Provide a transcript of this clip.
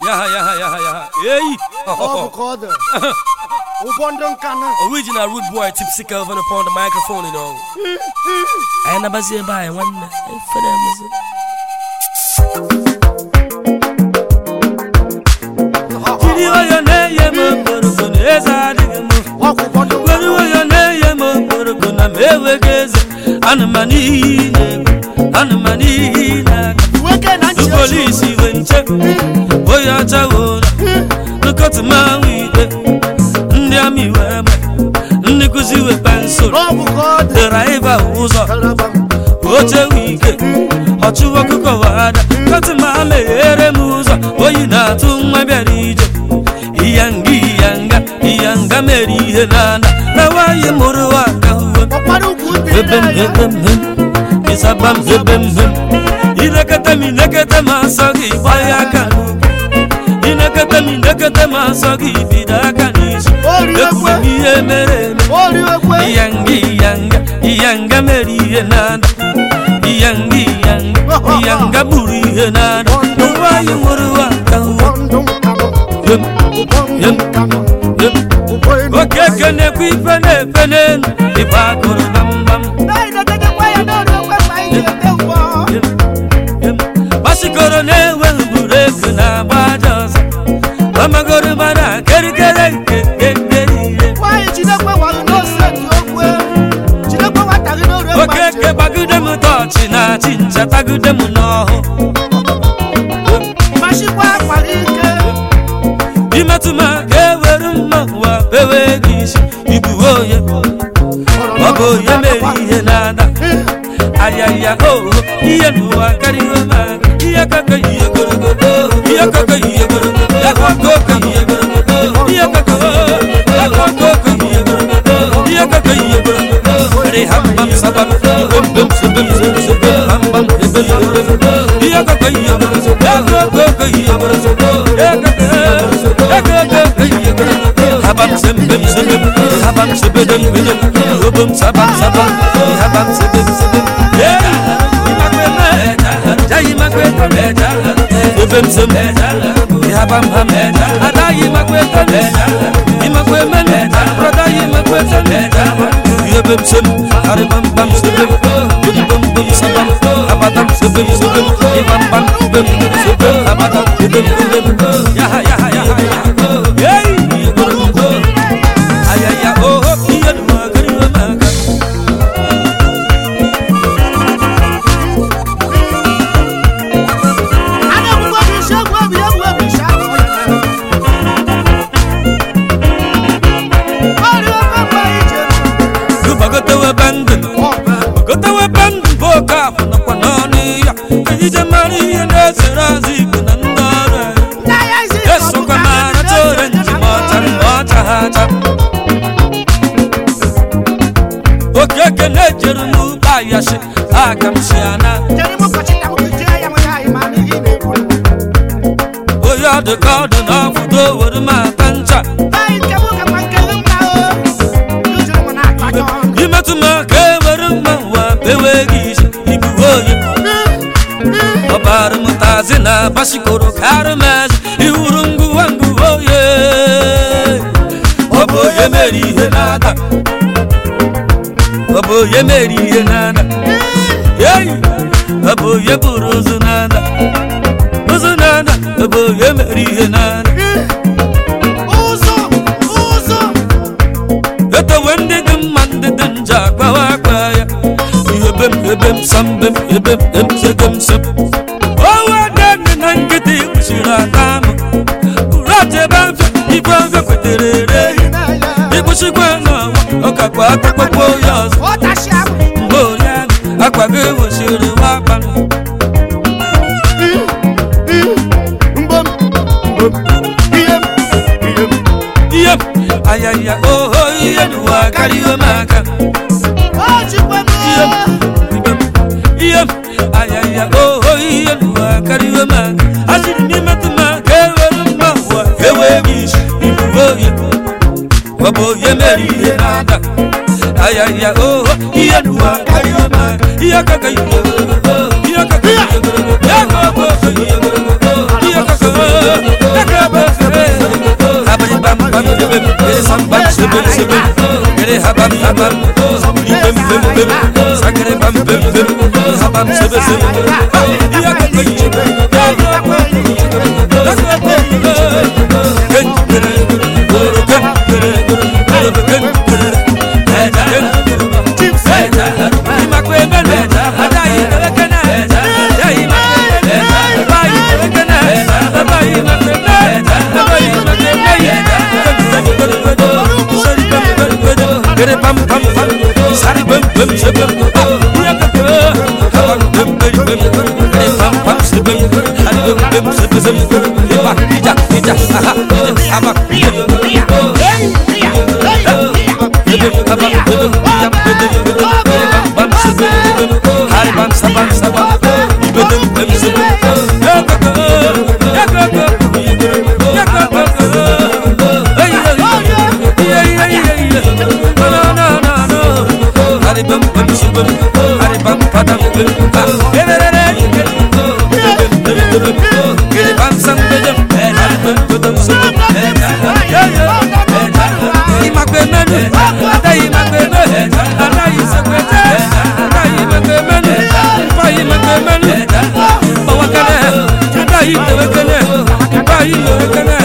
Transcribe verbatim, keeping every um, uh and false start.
Yaha, yaha, yaha, yaha. Hey! Oh, God. Original rude boy, Tipsy Kelvin upon the microphone, you know. I never say bye, one night. For them, is it? The police even check. Boy, I tell look at my weed. Ndiami wema, ndikuzi we pencil. The driver was up. Oche wike, ochuwa kukowada. Kati mame ere muza. Boy na tumwa berije. Iyangi yanga, iyanga meri helana. Na waye muruwa kahuwa. Hebem hebem hem, isabam hebem hem. Inakata mi nakata masagi bayaka. Inakata mi nakata masagi bidaka nishi. Ekumi emere iyangi yanga, iyanga meri helana. Iyangi yanga, iyanga buri helana. Nuwaye muruwa kahuwa. Yem, yem, yem. Okay, can I quit pene pene? If I go to bam bam. Basikoro well burek na bajas. Mama go to mana keri keri keri. Why did you know what no said you well? Did you know what I know? Okay, ke bagudemu touch na chincha tagudemu no. Mashikwa parike. Imatuma keweruma wa bewe gishi ibuoye. Obo ye meri ye nada. Ayaya oh, iye nuwa kariwe ma. Iye kaka iye gorogo. Iye kaka iye gorogo. Ya kaka iye gorogo. Iye kaka. Ya kaka iye gorogo. Iye kaka iye gorogo. Re hambam sabam. Bum bum sabam sabam. Hambam sabam. Iye kaka iye gorogo. Ya kaka iye gorogo. Ya kaka. Ya kaka iye gorogo. Habam sabam sabam. Habam sabam sabam. Bum sabam sabam. Habam sabam sabam. Bem sem ya bam ham ada yi makweta yi makwema brother yi makweta ya bem sem are bam bam sem bum bum bum sabam abatam sem sem yi bam bam bum sem abatam bum ya ya ya hey ayaya oh iya dua kari maka Yashi akamshiana oh yeah the god of the word my pancha you met my keveruma wa bewegi ibuoye obar mutazina bashikoro karmaz iurungu wangu oye oboye meri henada Abo ye meri ye nana, hey. Abo ye buruzu nana, buruzu nana. Abo ye meri ye nana. Uzo, uzo. Ete wende demande denja kwa wakwaya. Yebem yebem sambem yebem em segem sep. Owa dene nangeti kushira tamu. Urate banfe ibanfe kweterere. Ibushikwe no okakwa akakwa poyos. Mborian akwa gewo shiri wapan. Mbom mbom iyem iyem iyem ayaya oh oh iyem wa kariwe maka. Iyem iyem ayaya oh oh iyem wa kariwe maka. Ashiri ni matuma kewe mwa kewe bish ibuoye. Wabo ye meri ye nada. Ayaya oh iye nuwa kariwe ma. Iye kaka iye iye kaka iye. Ya kaka iye iye kaka. bim sebe gere habam habam bim bim bim sakre bam bim bim habam sebe sebe ya ka kai pam pam pam sari bum bum sebum ya ka habam bum bum bum pam pam sebum sari bum bum sebum ba ija ija aha habam bam sebum hari bam sabam sabam bum bum sebum ya ka ya ka ya ka Hari bum bum shibum, hari bum padam bum bum. Giri bum sam bum, hari bum bum shibum. Imakwe menu, ada imakwe menu, ada isekwete, ada imakwe menu, pa imakwe menu. Bawakane, ada imakwe menu, pa imakwe menu.